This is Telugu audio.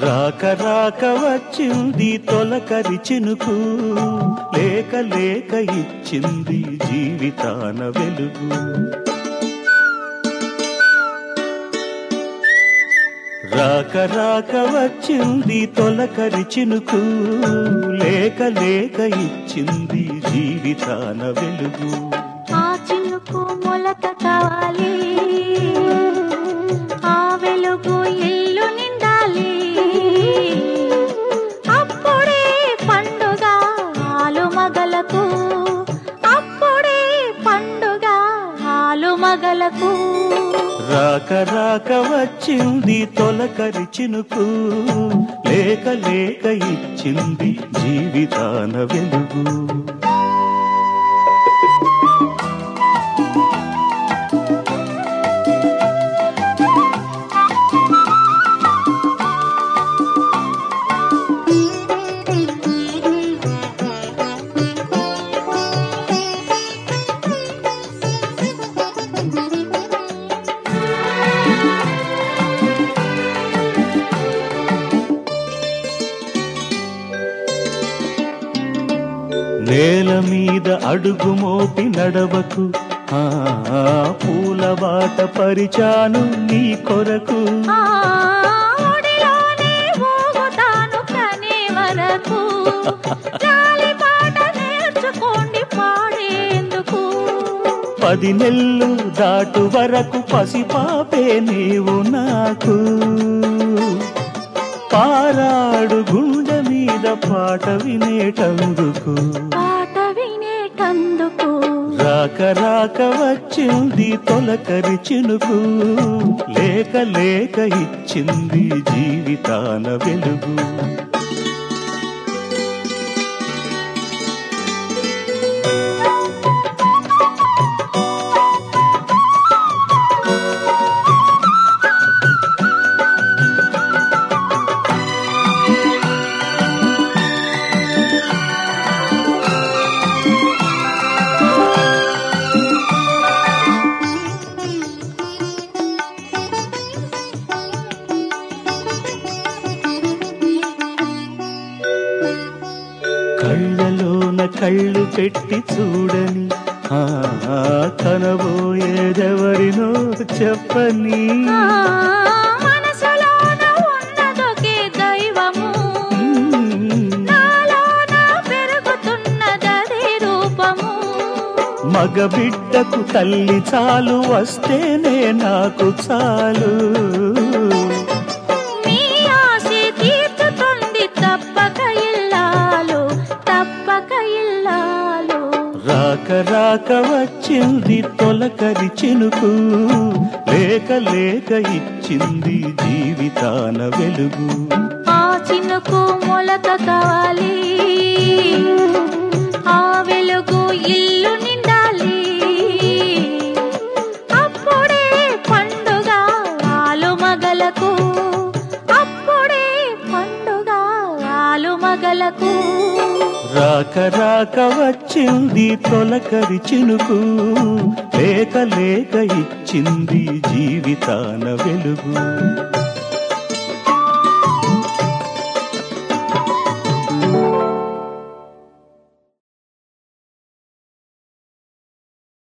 రాక రాక వచ్చింది తొలకరి చినుకు, లేక లేక ఇచ్చింది జీవితాన వెలుగు. రాక రాక వచ్చింది తొలకరి చినుకు, లేక లేక ఇచ్చింది జీవితాన వెలుగు. ఆ చినుకు మొలక కావాలి, ఆ వెలుగు ఇల్లు నిండాలి. అప్పుడే పండుగ ఆలు మగలకు, అప్పుడే పండుగ ఆలు మగలకు. రాక రాక వచ్చింది తొలకరి చినుకు, లేక లేక ఇచ్చింది జీవితాన వెలుగు. నేల మీద అడుగు మోపి నడవకు, ఆ పూల బాట పరిచాను నీ కొరకు. ఓడిలోనే ఊగుతాను కనే వరకు, గాలి పాట నేర్చుకోండి పాడేందుకు. 10 నెలలు దాటు వరకు పసిపాపే నీవు నాకు, పారాడు గుండె మీద పాట వినేటందుకు. పాట వినేటందుకు. రాక రాక వచ్చింది తొలకరి చినుకు, లేక లేక ఇచ్చింది జీవితాన వెలుగు. కళ్ళలోన కళ్ళు పెట్టి చూడని, కనబోయేదెవరినో చెప్పని. మనసులోన ఉన్నదొకే దైవము, నాలోన పెరుగుతున్నదదే రూపము. మగ బిడ్డకు తల్లి చాలు, వస్తేనే నాకు చాలు. మీ ఆశ తీర్చుతుంది తప్పక ఇల్లాలు, తప్పక ఇల్లాలు. రాక రాక వచ్చింది తొలకరి చినుకు, లేక లేక ఇచ్చింది జీవితాన వెలుగు. ఆ చినుకు మొలక కావాలి, ఆ వెలుగు ఇల్లు నిండాలి. అప్పుడే పండుగ ఆలు మగలకు, అప్పుడే పండుగ ఆలు మగలకు. రాక రాక వచ్చింది తొలకరి చినుకు, లేక లేక ఇచ్చింది జీవితాన వెలుగు.